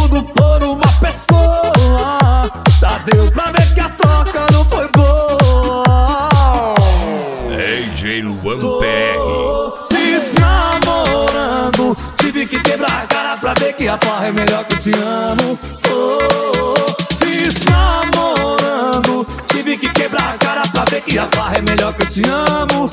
tudo por uma pessoa. Já deu pra ver que a troca não foi boa. DJ Luan PR. Desnamorando, tive que quebrar a cara pra ver que a farra é melhor que eu te amo. Desnamorando, tive que quebrar a cara pra ver que a farra é melhor que eu te amo.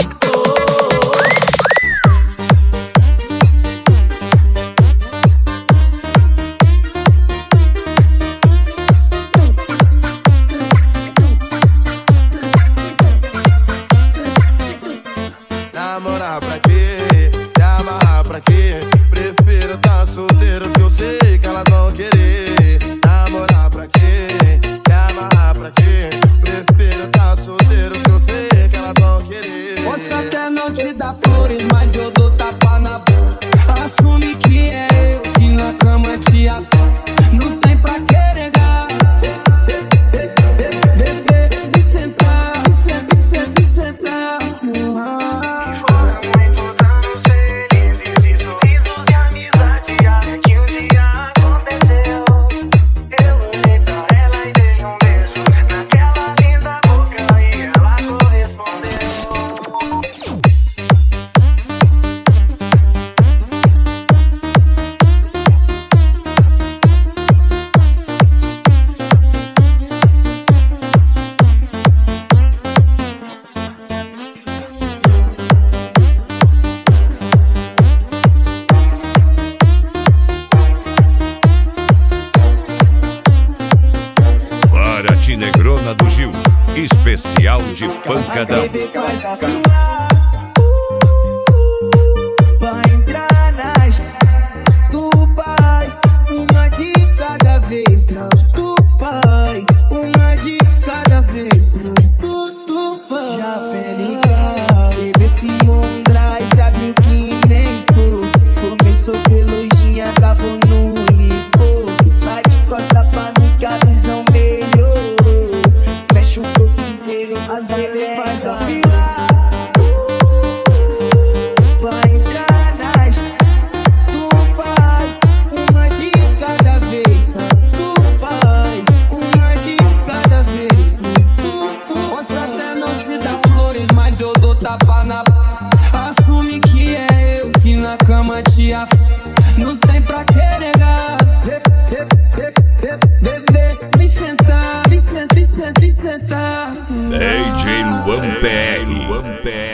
Namorar pra quê? Se amarrar pra quê? Prefiro tá solteiro que eu sei que ela não querer. Namorar pra quê? Se amarrar pra quê? Prefiro tá solteiro que eu sei que ela não querer. Posso até não te dar flores, mas eu dou tapa na boca. Assume que é eu que na cama te afasta. Não tem pra que negar. Me sentar, me sentar. Negrona do Gil, especial de pancadão. Vai entrar nas, tu faz uma de cada vez. Não, tu faz uma de cada vez. Não, tu faz. Já pelica, bebê Simone Dry, sabe o que nem for. Começou pelo gin, acabou no licor. Vai de costa pra mim que a visão melhorou. Mexe o corpo inteiro, as belezas faz a fila. Vai entrar nas, tu faz uma de cada vez. Tu faz uma de cada vez. Posso até não te dar flores, mas eu dou tapa na boca. Assume que é eu que na cama te afasta. Não tem pra que negar. Me sentar, me sentar. DJ Luan PR.